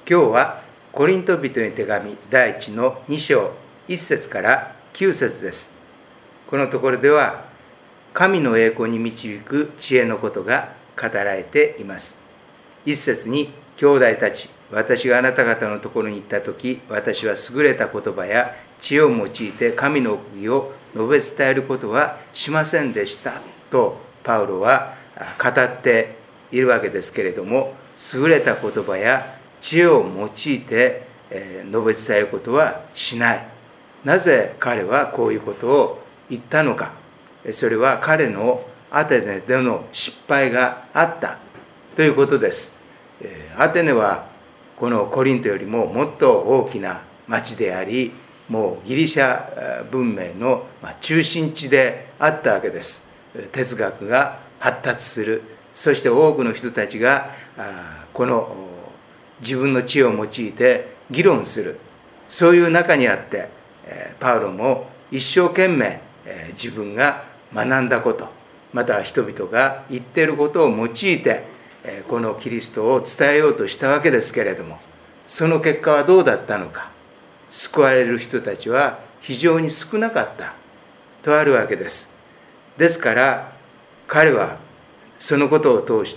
今日はコリント人への手紙第1の2章1節から9節です。このところでは神の栄光に導く知恵のことが語られています。1節に、兄弟たち、私があなた方のところに行ったとき、私は優れた言葉や知恵を用いて神の奥義を述べ伝えることはしませんでしたとパウロは語っているわけですけれども、優れた言葉や知恵を用いて述べ伝えることはしない。なぜ彼はこういうことを言ったのか。それは彼のアテネでの失敗があったということです。アテネはこのコリントよりももっと大きな町であり、もうギリシャ文明の中心地であったわけです。哲学が発達する、そして多くの人たちがこの自分の知恵を用いて議論する、そういう中にあって、パウロも一生懸命自分が学んだこと、また人々が言っていることを用いてこのキリストを伝えようとしたわけですけれども、その結果はどうだったのか。救われる人たちは非常に少なかったとあるわけです。ですから彼はそのことを通して、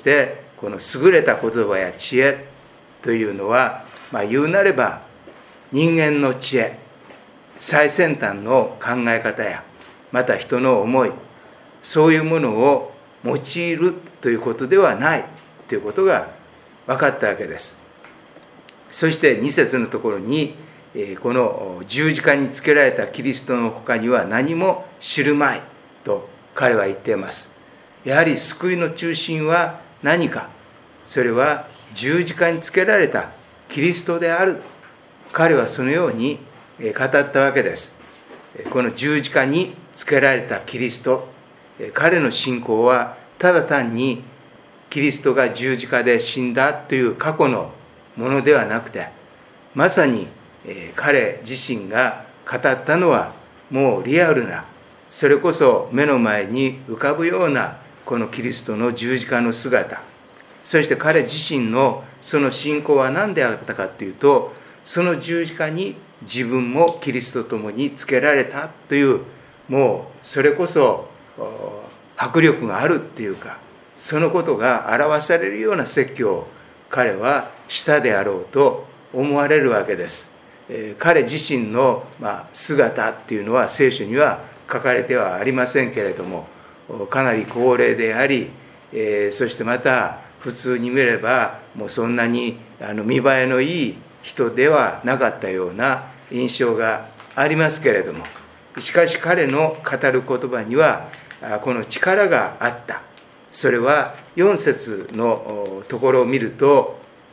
この優れた言葉や知恵というのは、言うなれば人間の知恵、最先端の考え方やまた人の思い、そういうものを用いるということではないということが分かったわけです。そして2節のところに、この十字架につけられたキリストの他には何も知るまいと彼は言っています。やはり救いの中心は何か。それは十字架につけられたキリストである。彼はそのように語ったわけです。この十字架につけられたキリスト、彼の信仰はただ単にキリストが十字架で死んだという過去のものではなくて、まさに彼自身が語ったのはもうリアルな、それこそ目の前に浮かぶようなこのキリストの十字架の姿、そして彼自身のその信仰は何であったかというと、その十字架に自分もキリストと共につけられたという、もうそれこそ迫力があるっていうか、そのことが表されるような説教を彼はしたであろうと思われるわけです。彼自身の姿っていうのは聖書には書かれてはありませんけれども、かなり高齢であり、そしてまた普通に見ればもうそんなに見栄えのいい人ではなかったような印象がありますけれども、しかし彼の語る言葉にはこの力があった。それは4節のところを見ると、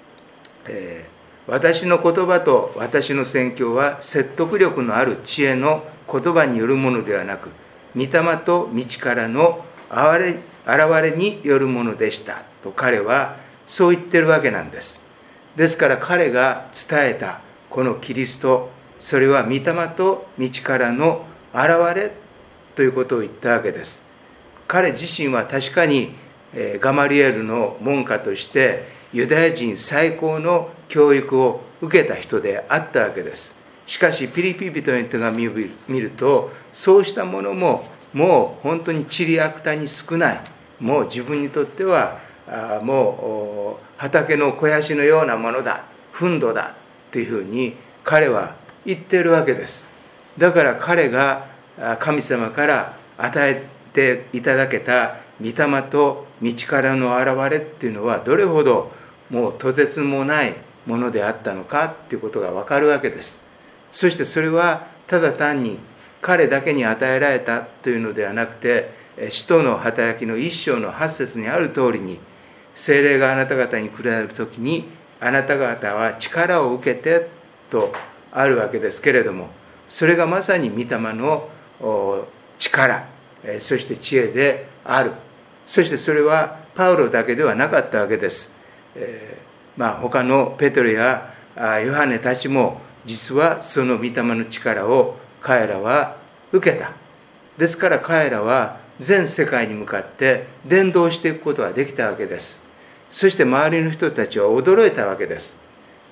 私の言葉と私の宣教は説得力のある知恵の言葉によるものではなく、御霊と道からの現れによるものでしたと彼はそう言ってるわけなんです。ですから彼が伝えたこのキリスト、それは御霊と道からの現れということを言ったわけです。彼自身は確かにガマリエルの門下としてユダヤ人最高の教育を受けた人であったわけです。しかしピリピ人への手紙を見ると、そうしたものももう本当に塵やくたに少ない、もう自分にとってはもう畑の肥やしのようなものだ、糞土だというふうに彼は言っているわけです。だから彼が神様から与えていただけた御霊と道からの現れっていうのはどれほどもうとてつもないものであったのかっていうことが分かるわけです。そしてそれはただ単に彼だけに与えられたというのではなくて、使徒の働きの1章の8節にある通りに、聖霊があなた方に来られる時にあなた方は力を受けてとあるわけですけれども、それがまさに御霊の力、そして知恵である。そしてそれはパウロだけではなかったわけです。他のペトロやヨハネたちも実はその御霊の力を彼らは受けた。ですから彼らは全世界に向かって伝道していくことができたわけです。そして周りの人たちは驚いたわけです。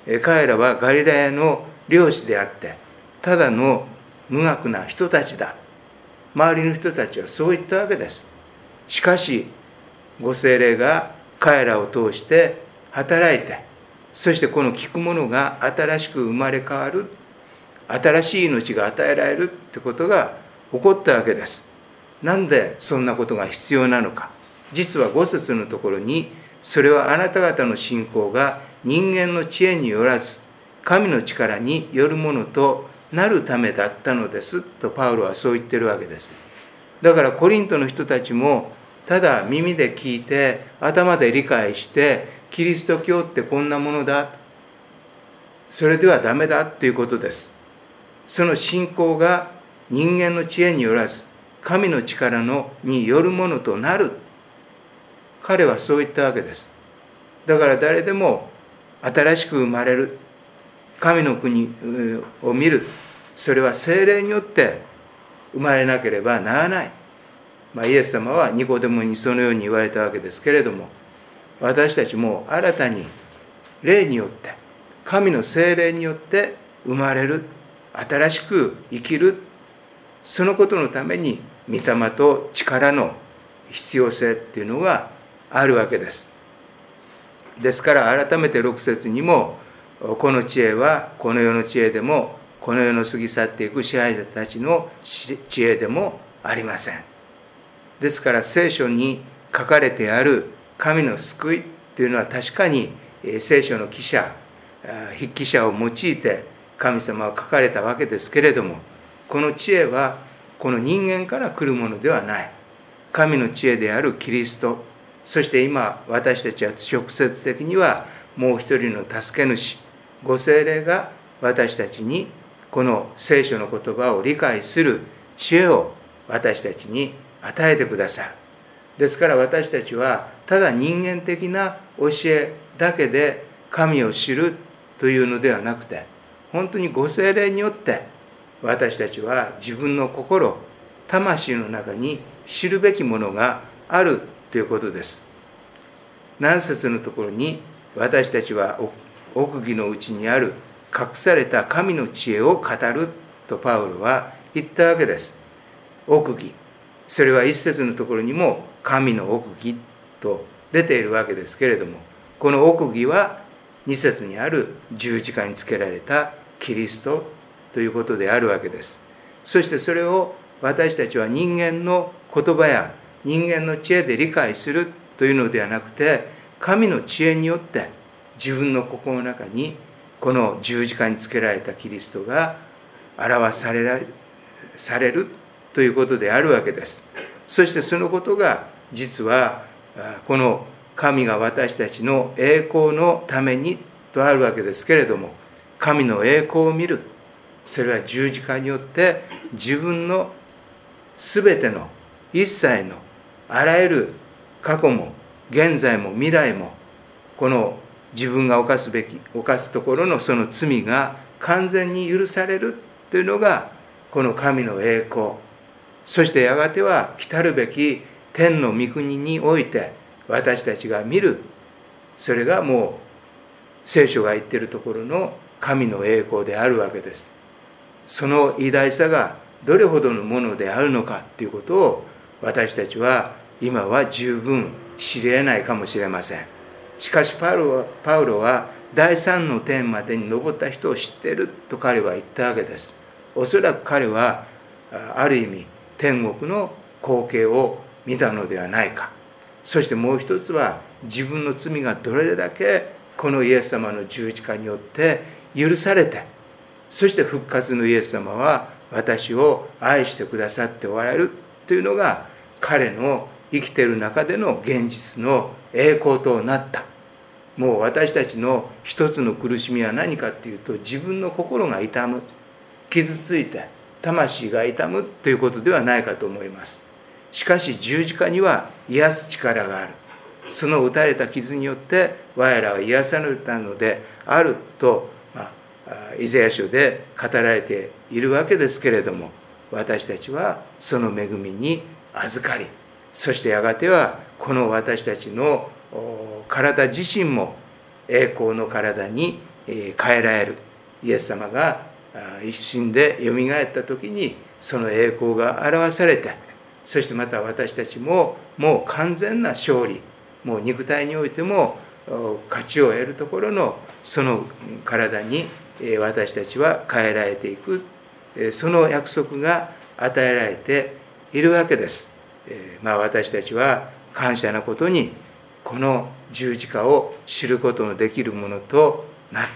彼らはガリラヤの漁師であって、ただの無学な人たちだ。周りの人たちはそう言ったわけです。しかし、ご聖霊が彼らを通して働いて、そしてこの聞くものが新しく生まれ変わる、新しい命が与えられるってことが起こったわけです。なんでそんなことが必要なのか。実は5節のところに、それはあなた方の信仰が人間の知恵によらず、神の力によるものとなるためだったのですとパウロはそう言ってるわけです。だからコリントの人たちも、ただ耳で聞いて頭で理解して、キリスト教ってこんなものだ、それではダメだということです。その信仰が人間の知恵によらず、神の力によるものとなる。彼はそう言ったわけです。だから誰でも新しく生まれる、神の国を見る、それは聖霊によって生まれなければならない。イエス様はニコデモにそのように言われたわけですけれども、私たちも新たに霊によって、神の聖霊によって生まれる、新しく生きる、そのことのために御霊と力の必要性っていうのがあるわけです。ですから改めて6節にも、この知恵はこの世の知恵でも、この世の過ぎ去っていく支配者たちの知恵でもありません。ですから聖書に書かれてある神の救いというのは、確かに聖書の筆記者を用いて神様は書かれたわけですけれども、この知恵はこの人間から来るものではない。神の知恵であるキリスト、そして今私たちは直接的にはもう一人の助け主、ご聖霊が私たちにこの聖書の言葉を理解する知恵を私たちに与えてくださる。ですから私たちはただ人間的な教えだけで神を知るというのではなくて、本当にご聖霊によって私たちは自分の心、魂の中に知るべきものがあるということです。何節のところに、私たちは奥義のうちにある隠された神の知恵を語るとパウロは言ったわけです。奥義、それは一節のところにも神の奥義と出ているわけですけれども、この奥義は2節にある十字架につけられたキリストということであるわけです。そしてそれを私たちは人間の言葉や人間の知恵で理解するというのではなくて、神の知恵によって自分の心の中にこの十字架につけられたキリストが表されるということであるわけです。そしてそのことが実はこの神が私たちの栄光のためにとあるわけですけれども、神の栄光を見る、それは十字架によって自分のすべての一切のあらゆる過去も現在も未来も、この自分が犯すところのその罪が完全に許されるというのがこの神の栄光、そしてやがては来たるべき天の御国において私たちが見る、それがもう聖書が言っているところの神の栄光であるわけです。その偉大さがどれほどのものであるのかということを私たちは今は十分知り得ないかもしれません。しかしパウロは第三の天までに登った人を知っていると彼は言ったわけです。おそらく彼はある意味天国の光景を見たのではないか。そしてもう一つは自分の罪がどれだけこのイエス様の十字架によって許されて、そして復活のイエス様は私を愛してくださっておられるというのが彼の生きている中での現実の栄光となった。もう私たちの一つの苦しみは何かというと、自分の心が痛む、傷ついて魂が痛むということではないかと思います。しかし十字架には癒す力がある。その打たれた傷によって我らは癒されたのであると、イザヤ書で語られているわけですけれども、私たちはその恵みに預かり、そしてやがてはこの私たちの体自身も栄光の体に変えられる。イエス様が死んでよみがえった時にその栄光が表されて、そしてまた私たちももう完全な勝利、もう肉体においても勝ちを得るところのその体に私たちは変えられていく、その約束が与えられているわけです。私たちは感謝なことにこの十字架を知ることのできるものとなった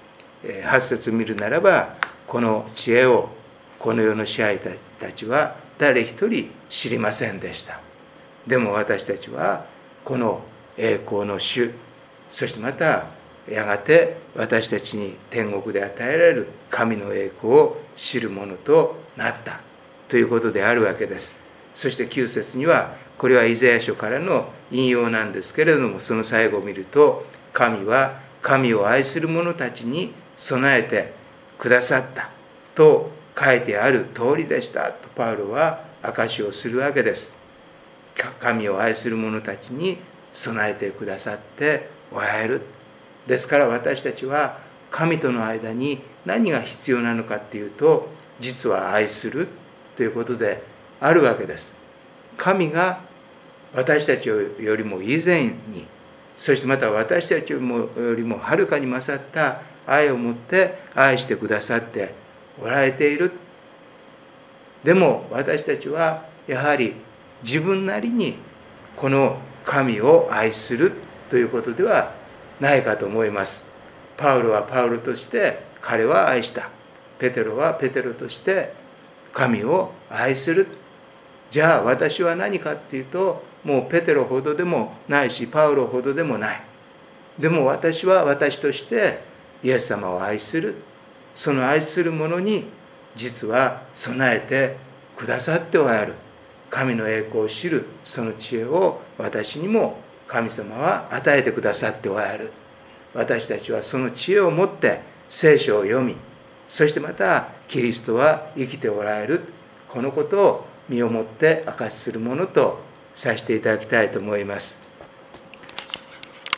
。8節見るならば、この知恵をこの世の支配たちは誰一人知りませんでした。でも私たちはこの栄光の主、そしてまたやがて私たちに天国で与えられる神の栄光を知るものとなったということであるわけです。そして9節には、これはイザヤ書からの引用なんですけれども、その最後を見ると、神は神を愛する者たちに備えてくださったと書いてある通りでしたとパウロは証しをするわけです。神を愛する者たちに備えてくださっておられる。ですから私たちは神との間に何が必要なのかっていうと、実は愛するということであるわけです。神が私たちよりも以前に、そしてまた私たちよりもはるかに勝った愛を持って愛してくださっておられている。でも私たちはやはり自分なりにこの神を愛するということではないかと思います。パウロはパウロとして彼は愛した。ペテロはペテロとして神を愛する。じゃあ私は何かっていうと、もうペテロほどでもないしパウロほどでもない。でも私は私としてイエス様を愛する。その愛する者に実は備えてくださっておられる。神の栄光を知るその知恵を私にも神様は与えてくださっておられる。私たちはその知恵を持って聖書を読み、そしてまたキリストは生きておられる、このことを身をもって証しするものとさせていただきたいと思います。